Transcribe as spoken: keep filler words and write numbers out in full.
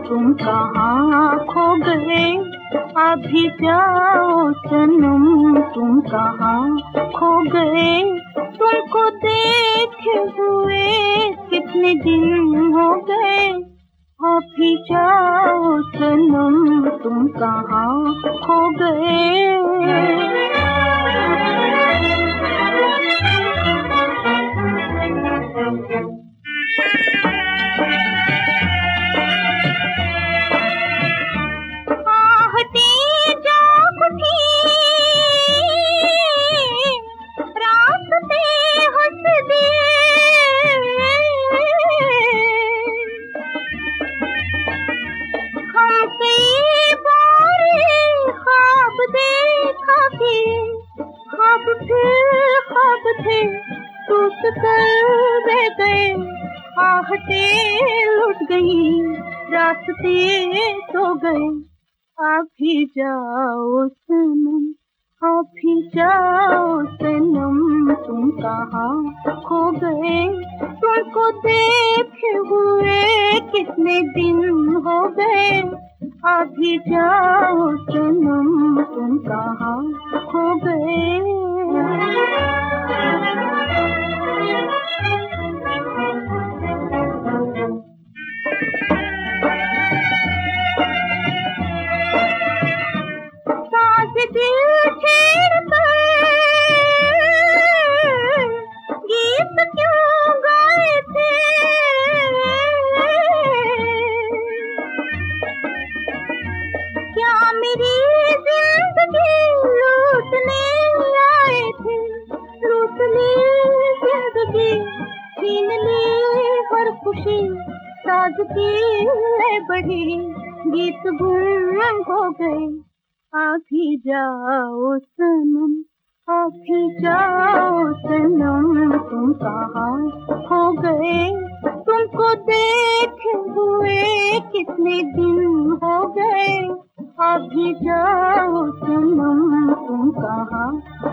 तुम कहाँ खो गए, अभी जाओ सनम तुम कहाँ खो गए। तुमको देखे हुए कितने दिन हो गए, अभी जाओ सनम तुम कहाँ खो गए। टूट कर रह गए, आहटे लुट गई, रास्ते सो गए। अभी जाओ सनम, अभी जाओ सनम तुम कहाँ खो गए। तुमको देखे हुए कितने दिन हो गए, अभी जाओ सनम तुम कहाँ खो गए। गीत क्यों गाए थे, क्या मेरी जिंदगी लूटने आए थे। लूट ली जिंदगी, छीन ली हर खुशी, सादगी ले बढ़ी, गीत गुम हो गए। अभी जाओ सनम, अभी जाओ सनम तुम कहाँ खो गए। तुमको देखे हुए कितने दिन हो गए, अभी जाओ सनम तुम कहाँ